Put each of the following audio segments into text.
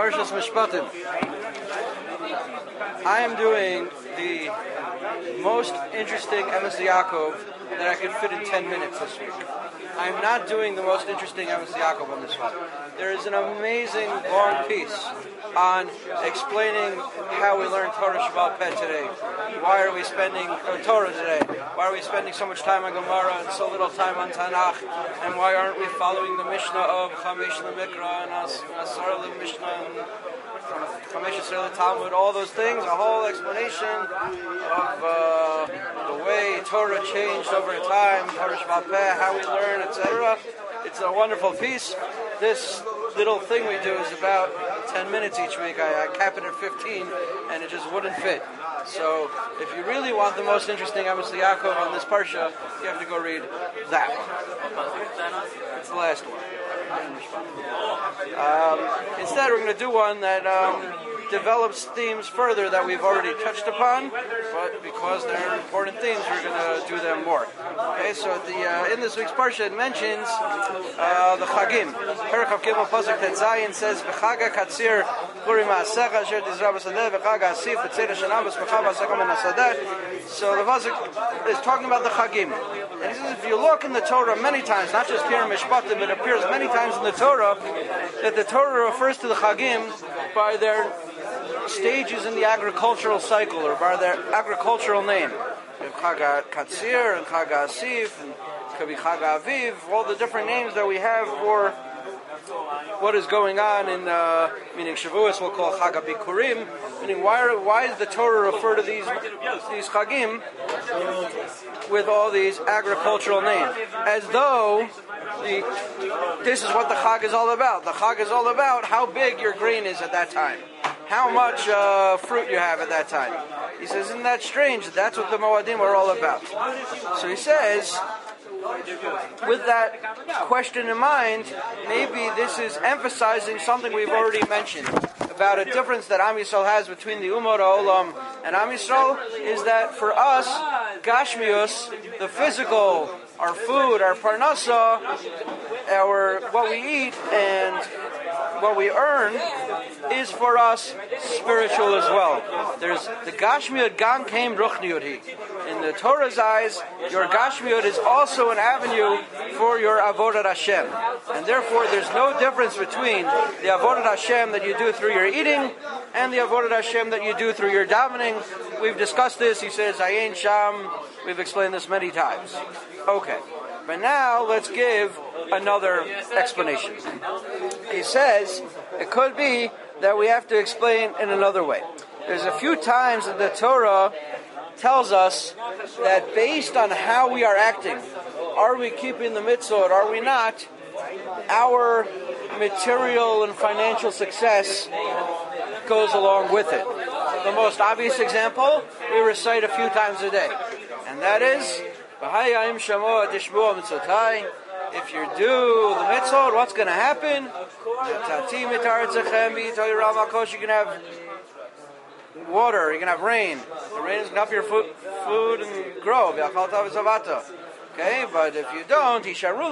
Parshas Mishpatim. I am doing the most interesting Emes Yaakov that I could fit in 10 minutes this week. I'm not doing the most interesting Emes Yaakov on this one. There is an amazing long piece on explaining how we learn Torah Sheba'al Peh today. Why are we spending Torah today? Why are we spending so much time on Gemara and so little time on Tanakh? And why aren't we following the Mishnah of Chamesh LeMikra and Asar LeMishnah and Chamesh Asar LeTalmud? All those things, a whole explanation of the way Torah changed over time, Torah Sheba'al Peh, how we learn, etc. It's a wonderful piece. This little thing we do is about 10 minutes each week. I cap it at 15, and it just wouldn't fit. So, if you really want the most interesting Emes Yaakov on this parsha, you have to go read that one. It's the last one. Instead, we're going to do one that develops themes further that we've already touched upon, but because they're important themes, we're going to do them more. Okay, so in this week's parsha, it mentions the Chagim. Perek of Gimel Pasuk Tet Zayin says, "V'chaga katzir Purim ha'asecha asher tizra b'sadeh v'chaga asif v'tzeder shana b'smecha v'aseka min hasadeh." So the pasuk is talking about the Chagim, and he says if you look in the Torah many times, not just here in Mishpatim, but it appears many times in the Torah that the Torah refers to the Chagim by their stages in the agricultural cycle, or by their agricultural name. We have Chag Katzir and Chag Asif and could be Chag Aviv, all the different names that we have for what is going on in, meaning Shavuos we'll call Chag HaBikurim, meaning why does the Torah refer to these Chagim with all these agricultural names? As though this is what the Chag is all about. The Chag is all about how big your grain is at that time, how much fruit you have at that time. He says, isn't that strange? That's what the Moadim are all about. So he says, with that question in mind, maybe this is emphasizing something we've already mentioned about a difference that Am Yisrael has between the Umot HaOlam and Am Yisrael, is that for us, Gashmius, the physical, our food, our parnasa, what we eat and what we earn is for us spiritual as well. There's the Gashmiut Gam Kaim Ruchniut Hi. In the Torah's eyes, your Gashmiut is also an avenue for your Avodat Hashem. And therefore there's no difference between the Avodat Hashem that you do through your eating and the Avodat Hashem that you do through your davening. We've discussed this. He says, Ayin Sham. We've explained this many times. Okay. But now let's give another explanation. He says it could be that we have to explain in another way. There's a few times that the Torah tells us that based on how we are acting, are we keeping the mitzvot, are we not, our material and financial success goes along with it. The most obvious example we recite a few times a day, and that is if you do the mitzvot, what's going to happen? You can have water, you can have rain. The rain is going to help your food and grow. Okay, but if you don't,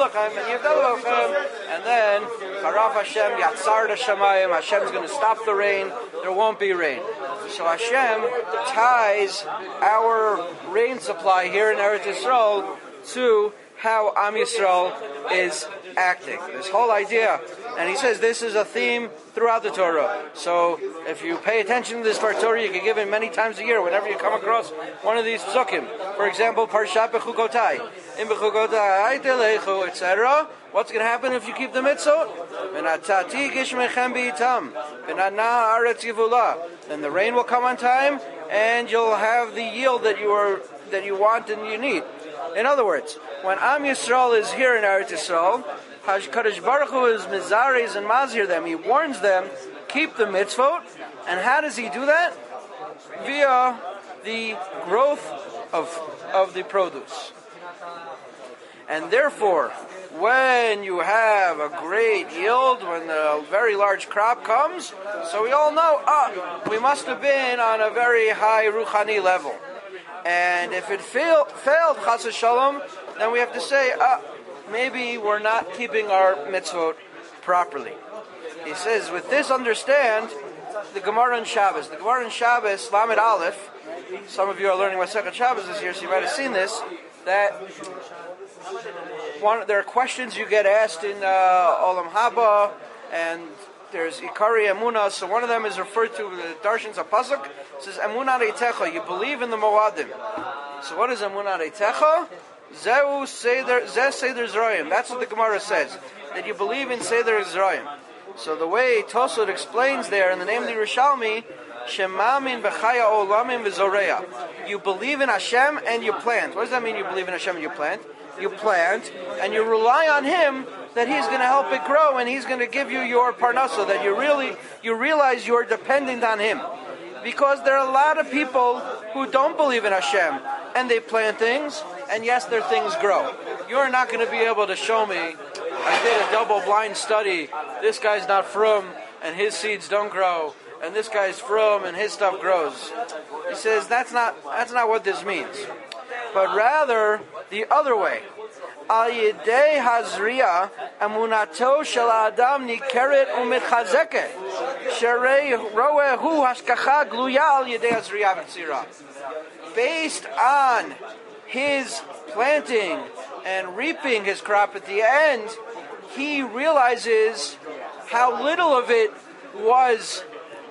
and then Haraf Hashem Yatzar Shamayim, Hashem is going to stop the rain, there won't be rain. So Hashem ties our rain supply here in Eretz Yisrael to how Am Yisrael is acting. This whole idea, and he says this is a theme throughout the Torah. So if you pay attention to this Torah, you can give it many times a year whenever you come across one of these psukim. For example, Parshat Bechukotai, in Bechukotai Telechu, etc. What's going to happen if you keep the mitzvot? Then the rain will come on time, and you'll have the yield that you want and you need. In other words, when Am Yisrael is here in Eretz Yisrael, Kadosh Baruch Hu is mizares and mazir them. He warns them, keep the mitzvot. And how does he do that? Via the growth of the produce. And therefore, when you have a great yield, when a very large crop comes, so we all know, we must have been on a very high ruchani level. And if it failed, chas v'shalom, then we have to say, maybe we're not keeping our mitzvot properly. He says, with this understand the Gemara in Shabbos. The Gemara in Shabbos, Lamed Aleph, some of you are learning Masechet Shabbos this year, so you might have seen this, that there are questions you get asked in Olam Haba, and there's Ikari Emunah, so one of them is referred to, the Darshan's a Pasuk, it says, Emunah Reitecha, you believe in the Moadim. So what is Emunah Reitecha? Zeh Seder Zerayim. That's what the Gemara says, that you believe in Seder Zerayim. So the way Tosfot explains there, in the name of the Yerushalmi, Shemamin b'chaya olamim v'zoreya. You believe in Hashem and you plant. What does that mean, you believe in Hashem and you plant? You plant and you rely on Him that He's going to help it grow and He's going to give you your parnasa, that you realize you're dependent on Him. Because there are a lot of people who don't believe in Hashem and they plant things, and yes, their things grow. You're not going to be able to show me, I did a double-blind study, this guy's not frum and his seeds don't grow, and this guy's frum and his stuff grows. He says that's not what this means, but rather the other way. Al yedei hazriya amunato shel adam nikeret umitchazeket sherei roehu hashkacha gluya al yedei hazriya v'tzira. Based on his planting and reaping his crop at the end, he realizes how little of it was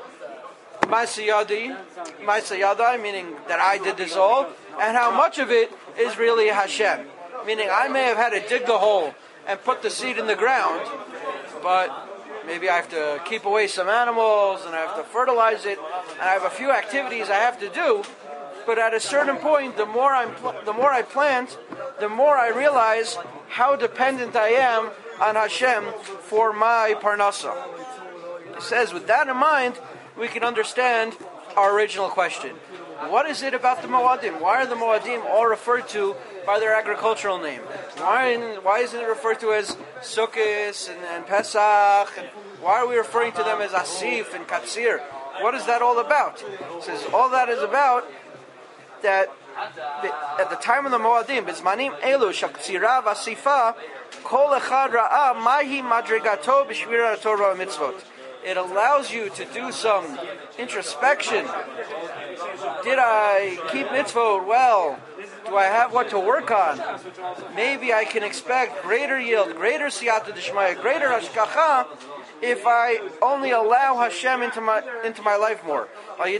Maaseh, meaning that I did this all, and how much of it is really Hashem. Meaning I may have had to dig the hole and put the seed in the ground, but maybe I have to keep away some animals, and I have to fertilize it, and I have a few activities I have to do. But at a certain point, the more I plant, the more I realize how dependent I am on Hashem for my parnasa. It says, with that in mind, we can understand our original question. What is it about the Moadim? Why are the Moadim all referred to by their agricultural name? Why isn't it referred to as Sukkot and Pesach? And why are we referring to them as Asif and Katsir? What is that all about? It says all that is about that at the time of the Moadim, Bizmanim Elu Shaktsira Vasifa Kol Echad Ra'a Mahi Madrigato B'Shmirat Torah Mitzvot. It allows you to do some introspection. Did I keep mitzvot well? Do I have what to work on? Maybe I can expect greater yield, greater siyata d'shmaya, greater hashkacha if I only allow Hashem into my life more.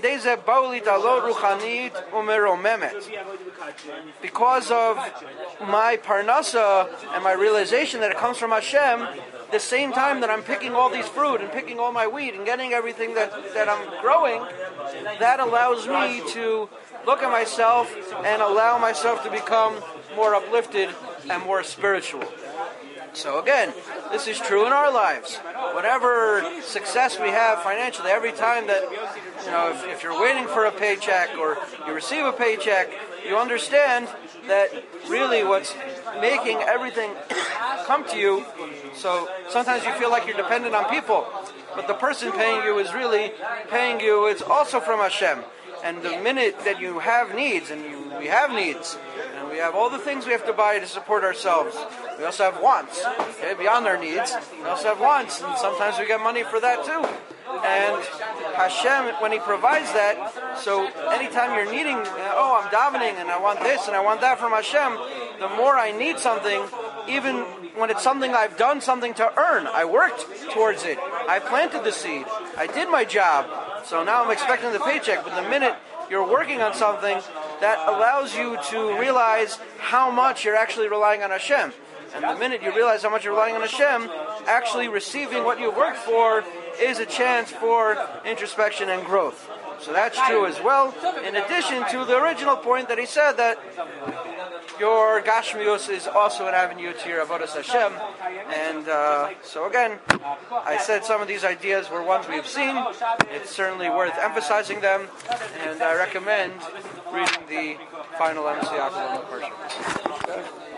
Because of my parnasa and my realization that it comes from Hashem, the same time that I'm picking all these fruit and picking all my wheat and getting everything that I'm growing, that allows me to look at myself and allow myself to become more uplifted and more spiritual. So again, this is true in our lives. Whatever success we have financially, every time that, if you're waiting for a paycheck or you receive a paycheck, you understand that really what's making everything come to you. So sometimes you feel like you're dependent on people, but the person paying you is really paying you. It's also from Hashem. And the minute that you have needs, and we have needs, and we have all the things we have to buy to support ourselves, we also have wants. Okay, beyond our needs, we also have wants, and sometimes we get money for that too. And Hashem, when He provides that, so anytime you're needing, I'm davening and I want this and I want that from Hashem, the more I need something, even when it's something I've done something to earn, I worked towards it, I planted the seed, I did my job, so now I'm expecting the paycheck. But the minute you're working on something, that allows you to realize how much you're actually relying on Hashem. And the minute you realize how much you're relying on Hashem, actually receiving what you worked for is a chance for introspection and growth. So that's true as well, in addition to the original point that he said that your Gashmius is also an avenue to your Avodas Hashem. And so again, I said some of these ideas were ones we've seen. It's certainly worth emphasizing them, and I recommend reading the final MCI portion.